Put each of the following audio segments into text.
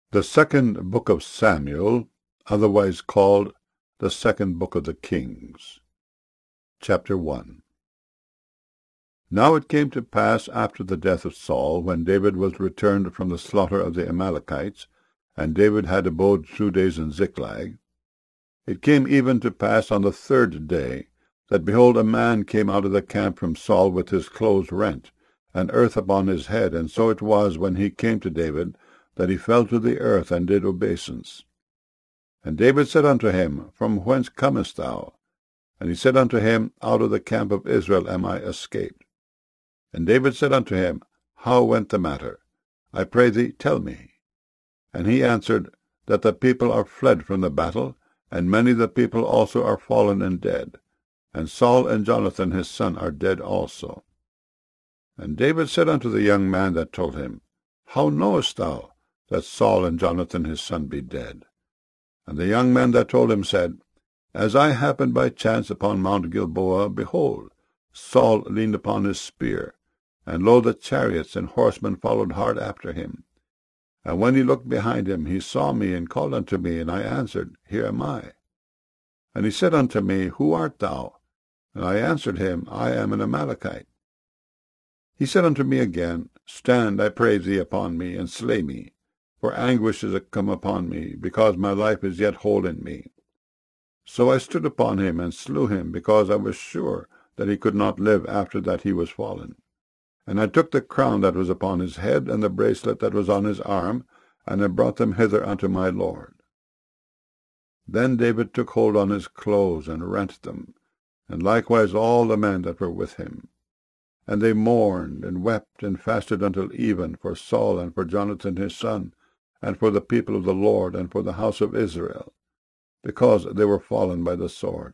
The second book of Samuel, otherwise called the second book of the Kings. Chapter 1. Now it came to pass after the death of Saul, when David was returned from the slaughter of the Amalekites, and David had abode 2 days in Ziklag, it came even to pass on the 3rd day, that, behold, a man came out of the camp from Saul with his clothes rent, and earth upon his head. And so it was, when he came to David, that he fell to the earth, and did obeisance. And David said unto him, From whence comest thou? And he said unto him, Out of the camp of Israel am I escaped. And David said unto him, How went the matter? I pray thee, tell me. And he answered, That the people are fled from the battle, and many of the people also are fallen and dead. And Saul and Jonathan his son are dead also. And David said unto the young man that told him, How knowest thou that Saul and Jonathan his son be dead? And the young man that told him said, As I happened by chance upon Mount Gilboa, behold, Saul leaned upon his spear, and lo, the chariots and horsemen followed hard after him. And when he looked behind him, he saw me, and called unto me, and I answered, Here am I. And he said unto me, Who art thou? And I answered him, I am an Amalekite. He said unto me again, Stand, I pray thee, upon me, and slay me, for anguish is come upon me, because my life is yet whole in me. So I stood upon him, and slew him, because I was sure that he could not live after that he was fallen. And I took the crown that was upon his head, and the bracelet that was on his arm, and I brought them hither unto my lord. Then David took hold on his clothes, and rent them, and likewise all the men that were with him. And they mourned, and wept, and fasted until even, for Saul, and for Jonathan his son, and for the people of the Lord, and for the house of Israel, because they were fallen by the sword.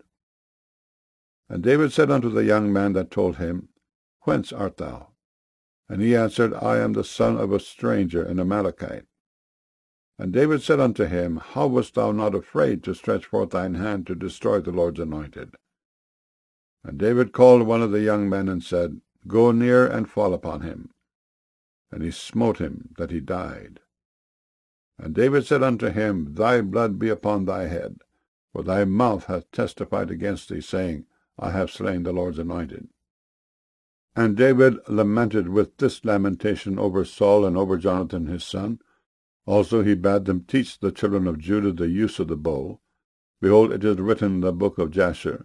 And David said unto the young man that told him, Whence art thou? And he answered, I am the son of a stranger, an Amalekite. And David said unto him, How wast thou not afraid to stretch forth thine hand to destroy the Lord's anointed? And David called one of the young men, and said, Go near and fall upon him. And he smote him, that he died. And David said unto him, Thy blood be upon thy head, for thy mouth hath testified against thee, saying, I have slain the Lord's anointed. And David lamented with this lamentation over Saul and over Jonathan his son. Also he bade them teach the children of Judah the use of the bow. Behold, it is written in the book of Jasher,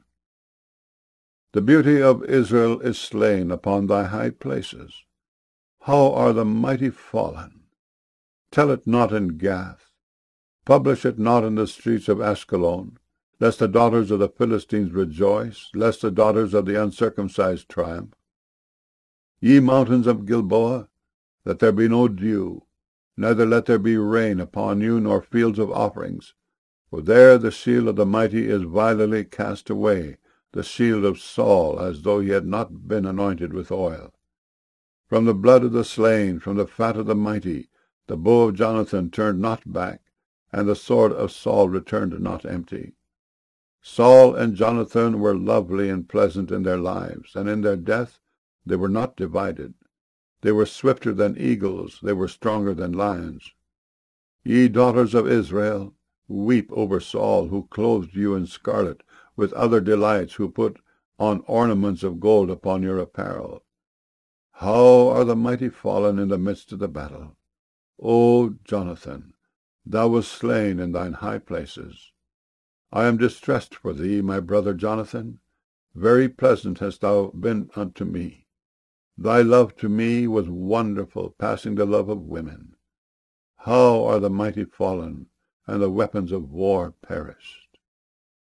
The beauty of Israel is slain upon thy high places. How are the mighty fallen! Tell it not in Gath. Publish it not in the streets of Ashkelon, lest the daughters of the Philistines rejoice, lest the daughters of the uncircumcised triumph. Ye mountains of Gilboa, that there be no dew, neither let there be rain upon you, nor fields of offerings. For there the shield of the mighty is vilely cast away, the shield of Saul, as though he had not been anointed with oil. From the blood of the slain, from the fat of the mighty, the bow of Jonathan turned not back, and the sword of Saul returned not empty. Saul and Jonathan were lovely and pleasant in their lives, and in their death they were not divided. They were swifter than eagles, they were stronger than lions. Ye daughters of Israel, weep over Saul, who clothed you in scarlet, with other delights, who put on ornaments of gold upon your apparel. How are the mighty fallen in the midst of the battle! O Jonathan, thou wast slain in thine high places. I am distressed for thee, my brother Jonathan. Very pleasant hast thou been unto me. Thy love to me was wonderful, passing the love of women. How are the mighty fallen, and the weapons of war perished!